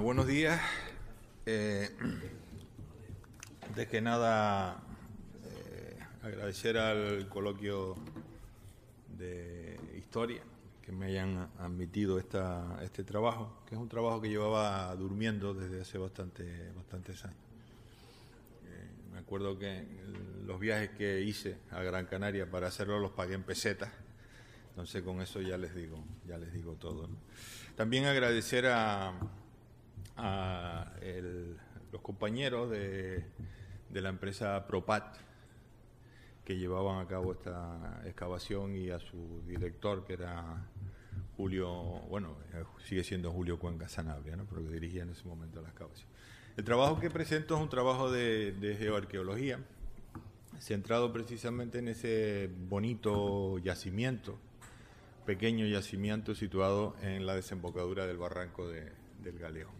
Buenos días. Antes que nada, agradecer al coloquio de historia que me hayan admitido este trabajo, que es un trabajo que llevaba durmiendo desde hace bastantes años. Me acuerdo que los viajes que hice a Gran Canaria para hacerlo los pagué en pesetas, entonces con eso ya les digo todo, ¿no? También agradecer a los compañeros de la empresa Propat que llevaban a cabo esta excavación y a su director, que era Julio, sigue siendo Julio Cuenca Sanabria, ¿no?, pero que dirigía en ese momento la excavación. El trabajo que presento es un trabajo de geoarqueología, centrado precisamente en ese bonito yacimiento, pequeño yacimiento situado en la desembocadura del barranco del Galeón.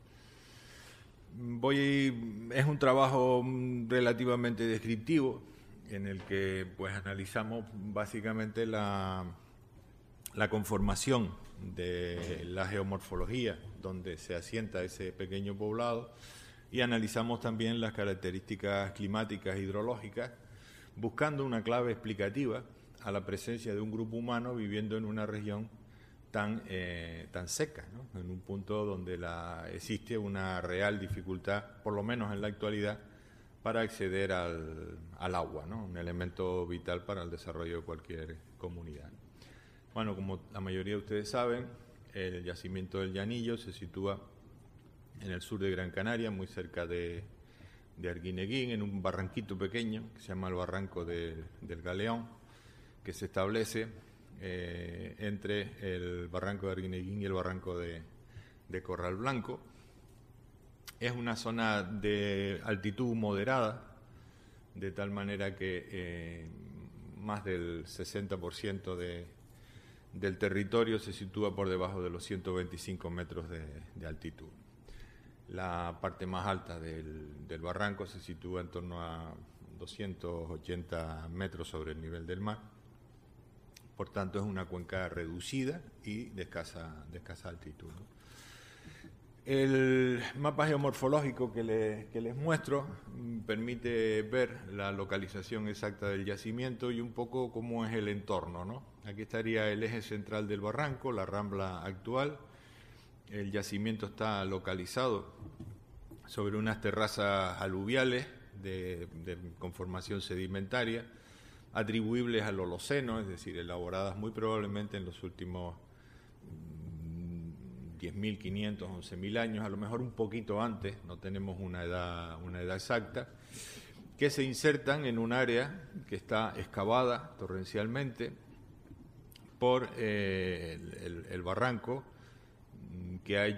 Es un trabajo relativamente descriptivo en el que pues analizamos básicamente la conformación de la geomorfología donde se asienta ese pequeño poblado, y analizamos también las características climáticas e hidrológicas, buscando una clave explicativa a la presencia de un grupo humano viviendo en una región tan seca, ¿no?, en un punto donde existe una real dificultad, por lo menos en la actualidad, para acceder al agua, ¿no?, un elemento vital para el desarrollo de cualquier comunidad. Bueno, como la mayoría de ustedes saben, el yacimiento del Llanillo se sitúa en el sur de Gran Canaria, muy cerca de Arguineguín, en un barranquito pequeño que se llama el Barranco del Galeón, que se establece entre el barranco de Arguineguín y el barranco de Corral Blanco. Es una zona de altitud moderada, de tal manera que más del 60% del territorio se sitúa por debajo de los 125 metros de altitud. La parte más alta del barranco se sitúa en torno a 280 metros sobre el nivel del mar. Por tanto, es una cuenca reducida y de escasa altitud, ¿no? El mapa geomorfológico que les muestro permite ver la localización exacta del yacimiento y un poco cómo es el entorno, ¿no? Aquí estaría el eje central del barranco, la rambla actual. El yacimiento está localizado sobre unas terrazas aluviales de conformación sedimentaria, atribuibles al Holoceno, es decir, elaboradas muy probablemente en los últimos 10.500, 11.000 años, a lo mejor un poquito antes, no tenemos una edad exacta, que se insertan en un área que está excavada torrencialmente por el barranco, que ha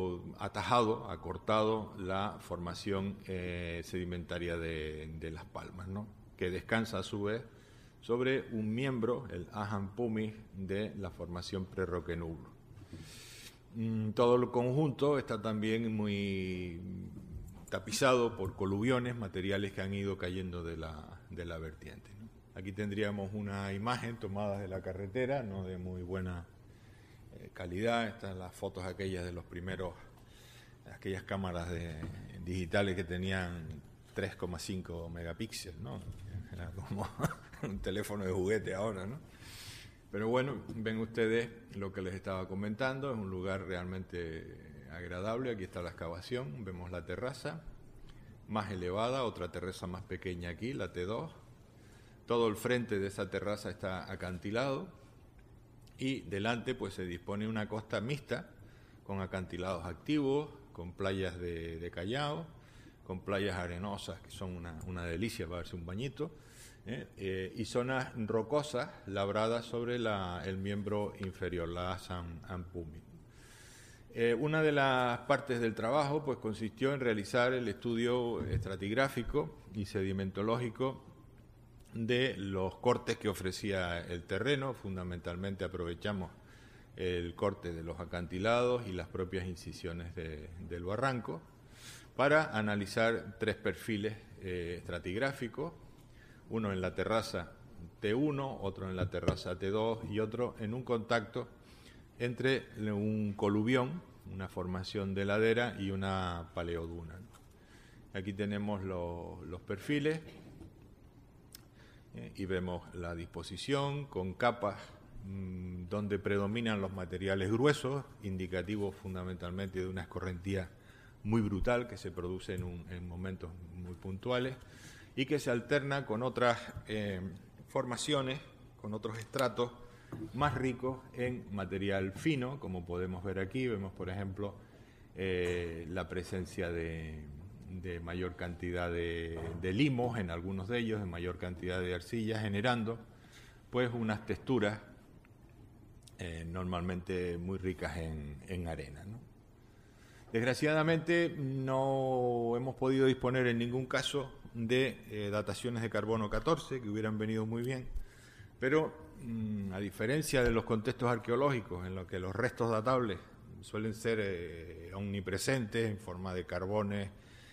cortado la formación sedimentaria de Las Palmas, ¿no?, que descansa a su vez sobre un miembro, el Ajan Pumic, de la formación Prerroque Nublo. Todo el conjunto está también muy tapizado por coluviones, materiales que han ido cayendo de la vertiente, ¿no? Aquí tendríamos una imagen tomada de la carretera, no de muy buena calidad. Están las fotos aquellas de aquellas cámaras digitales que tenían 3,5 megapíxeles, ¿no? Era como un teléfono de juguete ahora, ¿no? Pero bueno, ven ustedes lo que les estaba comentando, es un lugar realmente agradable. Aquí está la excavación, vemos la terraza más elevada, otra terraza más pequeña aquí, la T2. Todo el frente de esa terraza está acantilado y delante pues se dispone una costa mixta con acantilados activos, con playas de callao, con playas arenosas que son una delicia para darse un bañito, y zonas rocosas labradas sobre el miembro inferior, la Ajan Pumic. Una de las partes del trabajo pues consistió en realizar el estudio estratigráfico y sedimentológico de los cortes que ofrecía el terreno. Fundamentalmente aprovechamos el corte de los acantilados y las propias incisiones del barranco para analizar tres perfiles estratigráficos, uno en la terraza T1, otro en la terraza T2 y otro en un contacto entre un coluvión una formación de ladera y una paleoduna, ¿no? Aquí tenemos los perfiles y vemos la disposición con capas donde predominan los materiales gruesos, indicativos fundamentalmente de una escorrentía muy brutal que se produce en momentos muy puntuales y que se alterna con otras formaciones, con otros estratos más ricos en material fino, como podemos ver aquí. Vemos, por ejemplo, la presencia de mayor cantidad de limos en algunos de ellos, de mayor cantidad de arcilla, generando pues unas texturas normalmente muy ricas en arena, ¿no? Desgraciadamente no hemos podido disponer en ningún caso de dataciones de carbono 14, que hubieran venido muy bien, pero a diferencia de los contextos arqueológicos en los que los restos datables suelen ser omnipresentes en forma de carbones,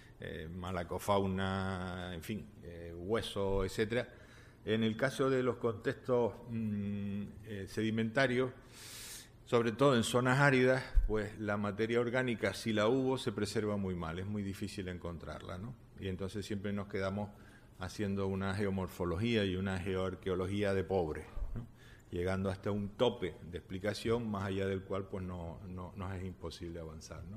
malacofauna, en fin, hueso, etcétera, en el caso de los contextos sedimentarios, sobre todo en zonas áridas, pues la materia orgánica, si la hubo, se preserva muy mal, es muy difícil encontrarla, ¿no? Y entonces siempre nos quedamos haciendo una geomorfología y una geoarqueología de pobres, ¿no? Llegando hasta un tope de explicación más allá del cual pues nos es imposible avanzar, ¿no?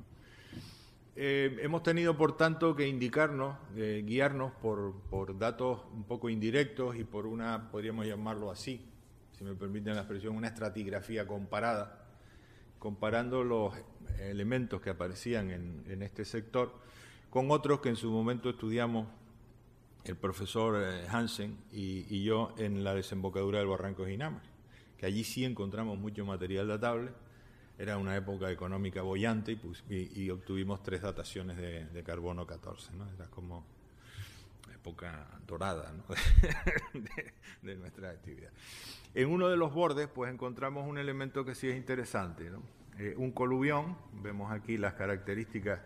Hemos tenido, por tanto, que indicarnos, guiarnos por datos un poco indirectos y por una, podríamos llamarlo así, si me permiten la expresión, una estratigrafía comparada, comparando los elementos que aparecían en este sector con otros que en su momento estudiamos el profesor Hansen y yo en la desembocadura del barranco de Ginamar, que allí sí encontramos mucho material datable. Era una época económica boyante y obtuvimos 3 dataciones de carbono 14, ¿no? Era como época dorada, ¿no? de nuestra actividad. En uno de los bordes pues encontramos un elemento que sí es interesante, ¿no? Un coluvión, vemos aquí las características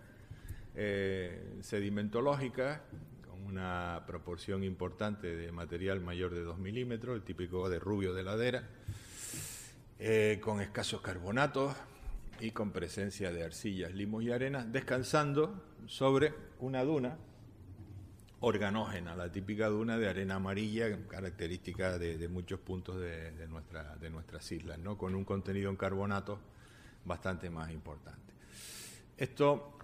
sedimentológicas, con una proporción importante de material mayor de 2 milímetros, el típico de rubio de ladera, con escasos carbonatos y con presencia de arcillas, limos y arenas, descansando sobre una duna organógena, la típica duna de arena amarilla, característica de muchos puntos de nuestras islas, ¿no? Con un contenido en carbonato bastante más importante. Esto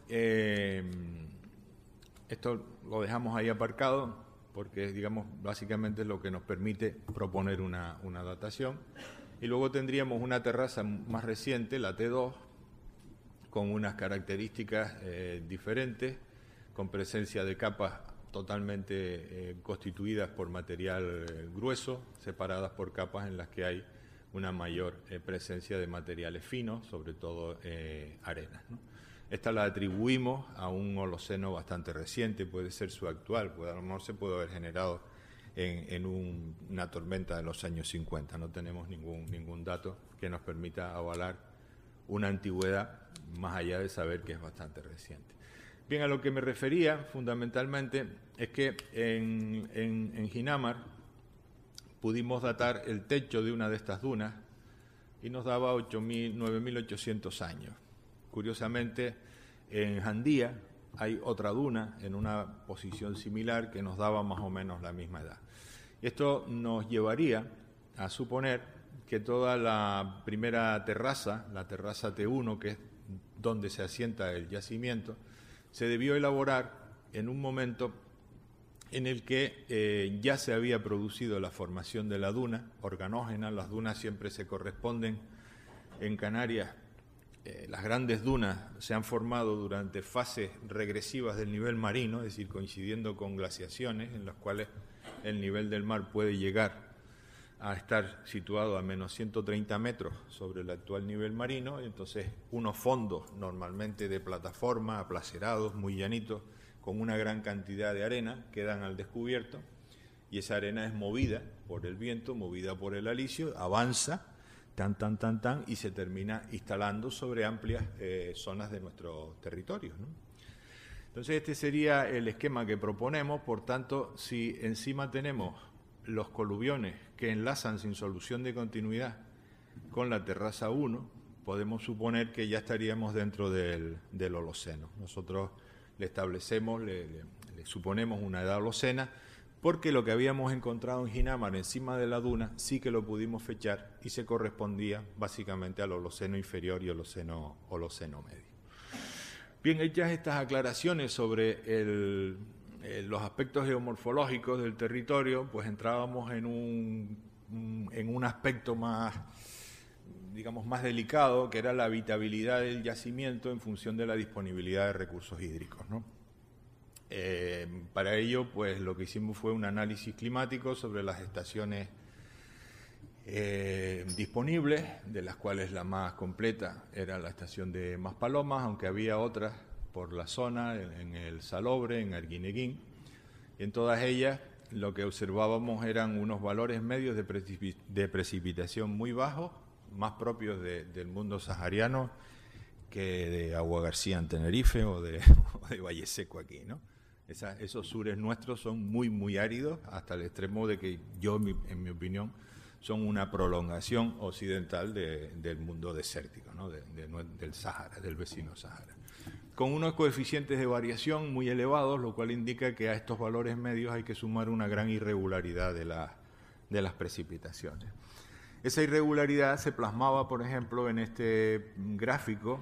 lo dejamos ahí aparcado porque, digamos, básicamente es lo que nos permite proponer una datación. Y luego tendríamos una terraza más reciente, la T2, con unas características diferentes, con presencia de capas totalmente constituidas por material grueso, separadas por capas en las que hay una mayor presencia de materiales finos, sobre todo arenas, ¿no? Esta la atribuimos a un Holoceno bastante reciente, puede ser su actual, a lo mejor se puede haber generado en una tormenta de los años 50. No tenemos ningún dato que nos permita avalar una antigüedad más allá de saber que es bastante reciente. Bien, a lo que me refería fundamentalmente es que en Ginamar pudimos datar el techo de una de estas dunas y nos daba 9.800 años. Curiosamente, en Jandía hay otra duna en una posición similar que nos daba más o menos la misma edad. Esto nos llevaría a suponer que toda la primera terraza, la terraza T1, que es donde se asienta el yacimiento, se debió elaborar en un momento en el que ya se había producido la formación de la duna organógena. Las dunas siempre se corresponden en Canarias. Las grandes dunas se han formado durante fases regresivas del nivel marino, es decir, coincidiendo con glaciaciones en las cuales el nivel del mar puede llegar a estar situado a menos 130 metros sobre el actual nivel marino, y entonces unos fondos normalmente de plataforma, aplacerados, muy llanitos, con una gran cantidad de arena, quedan al descubierto, y esa arena es movida por el viento, movida por el alisio, avanza, y se termina instalando sobre amplias zonas de nuestros territorios, ¿no? Entonces este sería el esquema que proponemos. Por tanto, si encima tenemos los coluviones que enlazan sin solución de continuidad con la terraza 1, podemos suponer que ya estaríamos dentro del Holoceno. Nosotros le establecemos, le suponemos una edad holocena, porque lo que habíamos encontrado en Ginamar encima de la duna sí que lo pudimos fechar y se correspondía básicamente al Holoceno inferior y Holoceno medio. Bien, hechas estas aclaraciones sobre los aspectos geomorfológicos del territorio, pues entrábamos en un aspecto más, digamos, más delicado, que era la habitabilidad del yacimiento en función de la disponibilidad de recursos hídricos, ¿no? Para ello, pues lo que hicimos fue un análisis climático sobre las estaciones disponibles, de las cuales la más completa era la estación de Maspalomas, aunque había otras por la zona, en el Salobre, en Arguineguín, y en todas ellas lo que observábamos eran unos valores medios de precipitación muy bajos, más propios del mundo sahariano que de Agua García en Tenerife o de Valle Seco aquí, ¿no? Esos sures nuestros son muy, muy áridos, hasta el extremo de que en mi opinión, son una prolongación occidental del mundo desértico, ¿no? Del Sahara, del vecino Sahara, con unos coeficientes de variación muy elevados, lo cual indica que a estos valores medios hay que sumar una gran irregularidad de las precipitaciones. Esa irregularidad se plasmaba, por ejemplo, en este gráfico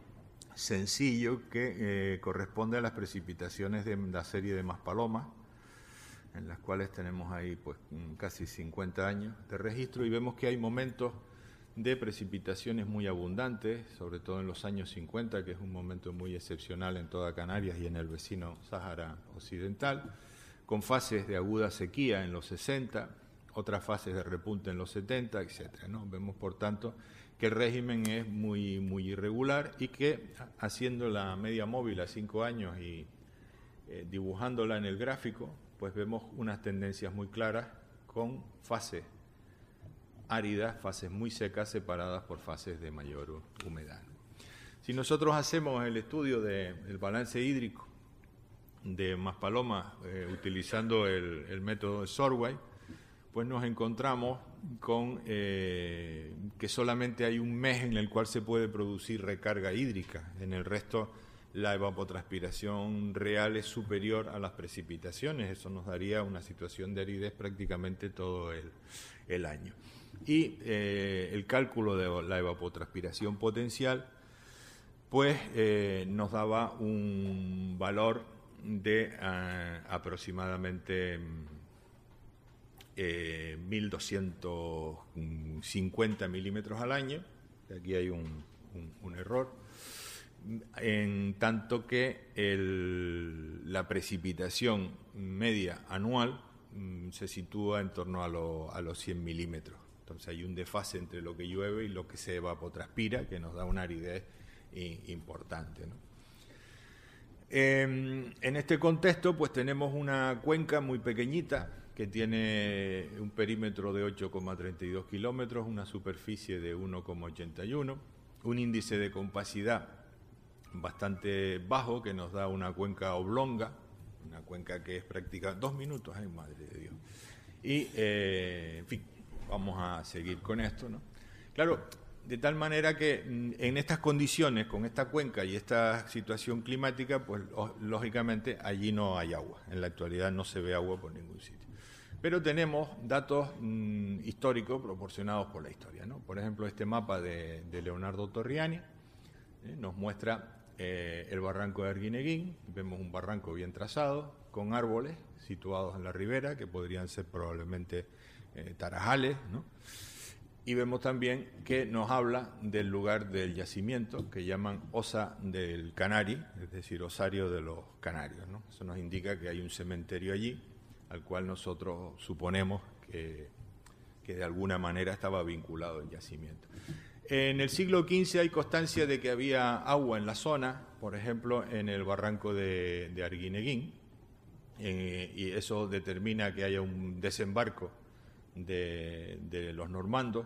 sencillo que corresponde a las precipitaciones de la serie de Maspalomas, en las cuales tenemos ahí pues casi 50 años de registro, y vemos que hay momentos de precipitaciones muy abundantes, sobre todo en los años 50, que es un momento muy excepcional en toda Canarias y en el vecino Sáhara Occidental, con fases de aguda sequía en los 60, otras fases de repunte en los 70, etcétera, ¿no? Vemos, por tanto, que el régimen es muy, muy irregular y que, haciendo la media móvil a 5 años y dibujándola en el gráfico, pues vemos unas tendencias muy claras con fases áridas, fases muy secas separadas por fases de mayor humedad. Si nosotros hacemos el estudio del balance hídrico de Maspalomas utilizando el método de Sorway, pues nos encontramos con que solamente hay un mes en el cual se puede producir recarga hídrica. En el resto, la evapotranspiración real es superior a las precipitaciones. Eso nos daría una situación de aridez prácticamente todo el año. Y el cálculo de la evapotranspiración potencial, pues nos daba un valor de aproximadamente 1.250 milímetros al año. Aquí hay un error, en tanto que la precipitación media anual se sitúa en torno a los 100 milímetros. Entonces hay un desfase entre lo que llueve y lo que se evapotranspira, que nos da una aridez importante, ¿no? En este contexto, pues tenemos una cuenca muy pequeñita que tiene un perímetro de 8,32 kilómetros, una superficie de 1,81, un índice de compacidad bastante bajo que nos da una cuenca oblonga, una cuenca que es prácticamente 2 minutos, ¡ay, madre de Dios! Y, en fin, vamos a seguir con esto, ¿no? Claro, de tal manera que en estas condiciones, con esta cuenca y esta situación climática, pues lógicamente allí no hay agua. En la actualidad no se ve agua por ningún sitio. Pero tenemos datos históricos proporcionados por la historia, ¿no? Por ejemplo, este mapa de Leonardo Torriani nos muestra el barranco de Arguineguín. Vemos un barranco bien trazado, con árboles situados en la ribera, que podrían ser probablemente tarajales, ¿no? Y vemos también que nos habla del lugar del yacimiento, que llaman Osa del Canari, es decir, osario de los canarios, ¿no? Eso nos indica que hay un cementerio allí, al cual nosotros suponemos que de alguna manera estaba vinculado el yacimiento. En el siglo XV hay constancia de que había agua en la zona, por ejemplo, en el barranco de Arguineguín, y eso determina que haya un desembarco de los normandos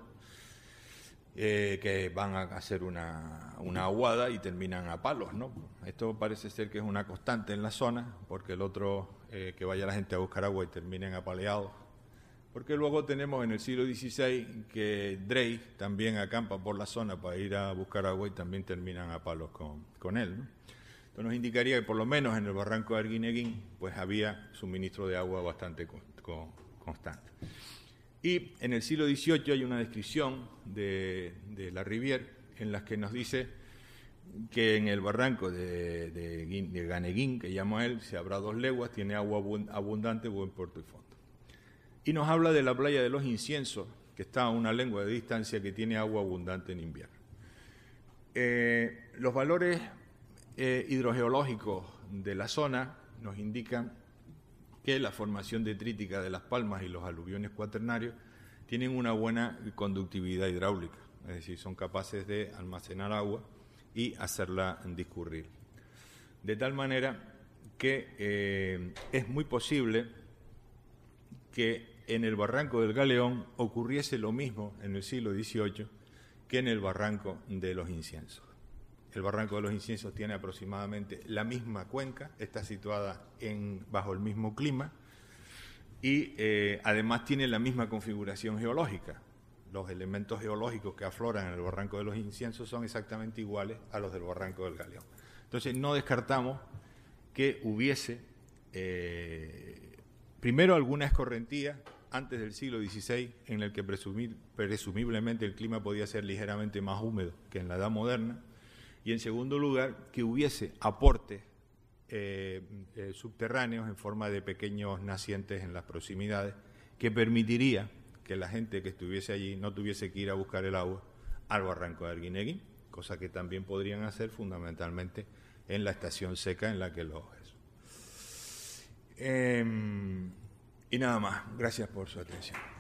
que van a hacer una aguada y terminan a palos, ¿no? Esto parece ser que es una constante en la zona, porque el otro, que vaya la gente a buscar agua y terminen apaleados, porque luego tenemos en el siglo XVI que Drake también acampa por la zona para ir a buscar agua y también terminan a palos con él, ¿no? Entonces nos indicaría que por lo menos en el barranco de Arguineguín pues había suministro de agua bastante constante. Y en el siglo XVIII hay una descripción de la Rivière en la que nos dice que en el barranco de Ganeguín, que llama él, se habrá 2 leguas, tiene agua abundante, buen puerto y fondo. Y nos habla de la playa de los Inciensos, que está a una lengua de distancia, que tiene agua abundante en invierno. Los valores hidrogeológicos de la zona nos indican que la formación detrítica de las palmas y los aluviones cuaternarios tienen una buena conductividad hidráulica, es decir, son capaces de almacenar agua y hacerla discurrir. De tal manera que es muy posible que en el barranco del Galeón ocurriese lo mismo en el siglo XVIII que en el barranco de los Inciensos. El barranco de los Inciensos tiene aproximadamente la misma cuenca, está situada bajo el mismo clima y además tiene la misma configuración geológica. Los elementos geológicos que afloran en el barranco de los Inciensos son exactamente iguales a los del barranco del Galeón. Entonces no descartamos que hubiese primero alguna escorrentía antes del siglo XVI en el que presumiblemente el clima podía ser ligeramente más húmedo que en la Edad Moderna, y en segundo lugar que hubiese aportes subterráneos en forma de pequeños nacientes en las proximidades que permitiría que la gente que estuviese allí no tuviese que ir a buscar el agua al barranco de Arguineguín, cosa que también podrían hacer fundamentalmente en la estación seca en la que los... Y nada más, gracias por su atención.